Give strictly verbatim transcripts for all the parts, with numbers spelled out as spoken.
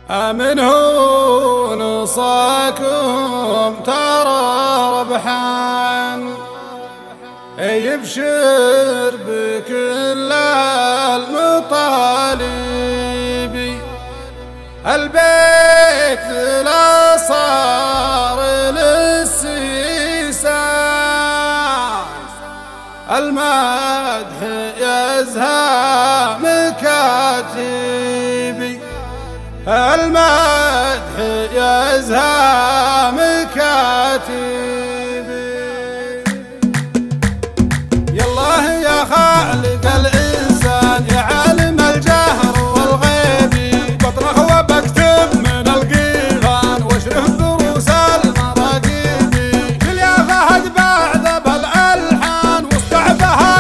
من هو نصاكم ترى ربحان، يبشر بكل المطالب. البيت لا صار للسيسان، المدح يزهى مكاتبي. المدح يزهى مكاتبي. يالله يا خالق الإنسان يا عالم الجهر والغيب، بطرخ وبكتب من القيغان واشرف دروس المراقيب. قل يا فهد بعد بالألحان واستعبها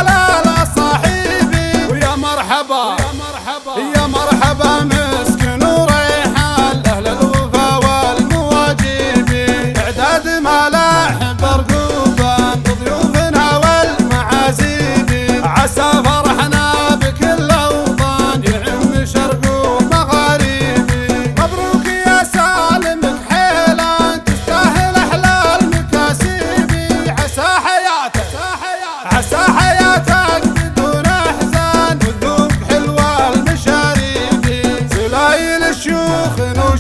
للصاحبي. ويا مرحبا يا مرحبا يا مرحبا مسكن وريحان لأهل الوفا والمواجيب. إعداد ملاحب رقوبا بضيوفنا والمعازيب. عسى فرحنا بكل أوطان يعم شرق ومغاربي. مبروك يا سالم كحيلان تستاهل أحلى المكاسيبي. عسى حياتك عسى حياتك بدون أحزان وذوق حلوى المشاريبي. زلايل الشيوخ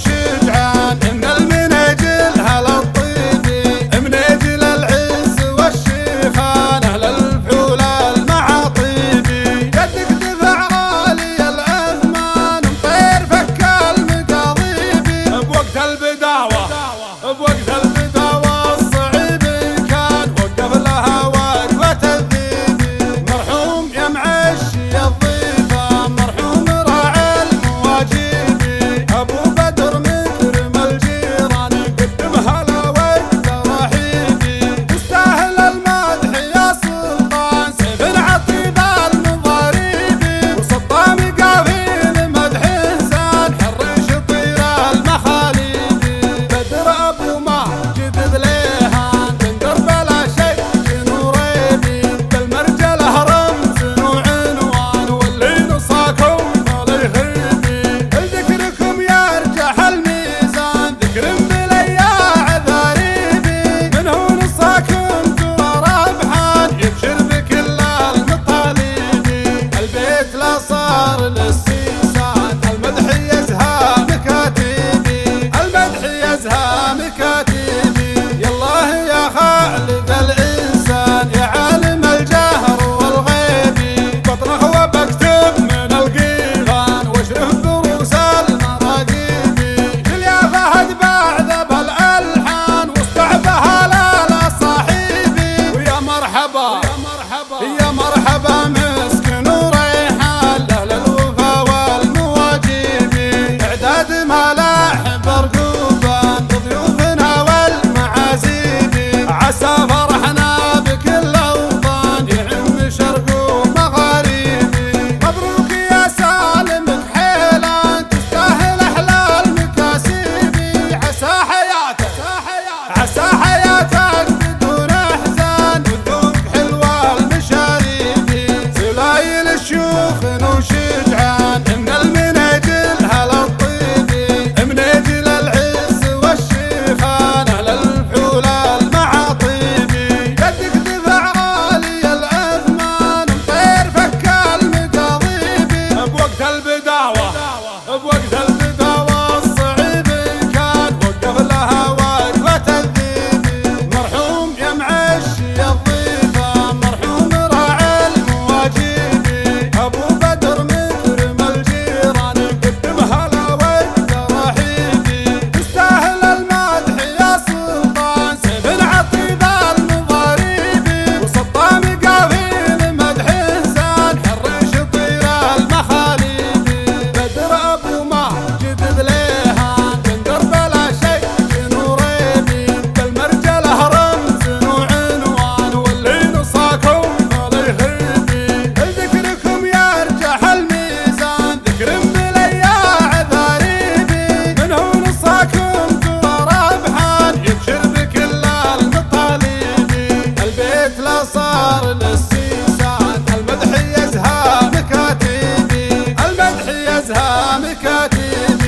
وشجعان من المناجل هلا الطيبي. مناجل العز والشيخان أهل الفحول المعاطيبي. يدك دفع غالي الأثمان ومطير فك المقاضيبي. بوقت البداوة بوقت البداوة الصعيبي كان وقف لها وقفة الذيبي. مرحوم يا معشي الضيفة مرحوم راعي المواجيبي. أبو بدر مكرم الجيران يقدم هلا والتراحيبي. تستاهل المدح يا سلطان سيف العطيب المضاريبي. وسطام قافيل مدح إنسان حرش طير المخاليبي. بدر أبو ماجد ذليهان تندر بلا شك نوريبي. بالمرجله رمز وعنوان واللي نصاكم فلا يخيبي. لذكركم يرجح الميزان ذكر بالاياع ذاريبي. من هو نصاكم ترى ربحان يبشر بكل المطالبي. البيت لا صار للسيسان المدح يزهى مكاتبي. المدح يزهى مكاتبي. يالله يا خالق الإنسان يا عالم الجهر والغيب. بطرخ وبكتب من القيغان واشرف دروس المراقيب. قل يا فهد بعد بالألحان واستعبها للصاحبي. ويا مرحبا يا مرحبا يا مرحبا مسكن وريحان لأهل الوفا والمواجيب. إعداد ملاحب رقوبا بضيوفنا والمعازيب. عسى فرحنا بكل أوطان يعم شرق ومغاربي. مبروك يا سالم كحيلان تستاهل أحلى المكاسيبي. عسى حياتك عسى حياتك بدون أحزان وذوق حلوى المشاريبي. زلايل الشيوخ وشجعان من المناجل هلا الطيبي. مناجل العز والشيخان أهل الفحول المعاطيبي. يدك دفع غالي الأثمان ومطير فك المقاضيبي. بوقت البداوة بوقت البداوة الصعيبي كان وقف لها وقفة الذيبي. مرحوم يا معشي الضيفة مرحوم راعي المواجيبي. أبو بدر مكرم الجيران يقدم هلا والتراحيبي. تستاهل المدح يا سلطان سيف العطيب المضاريبي. وسطام قافيل مدح إنسان حرش طير المخاليبي. بدر أبو ماجد ذليهان تندر بلا شك نوريبي. بالمرجله رمز وعنوان واللي نصاكم فلا يخيبي. لذكركم يرجح الميزان ذكر بالاياع ذاريبي. من هو نصاكم ترى ربحان يبشر بكل المطالبي. البيت لا صار للسيسان المدح يزهى مكاتبي. المدح يزهى مكاتبي.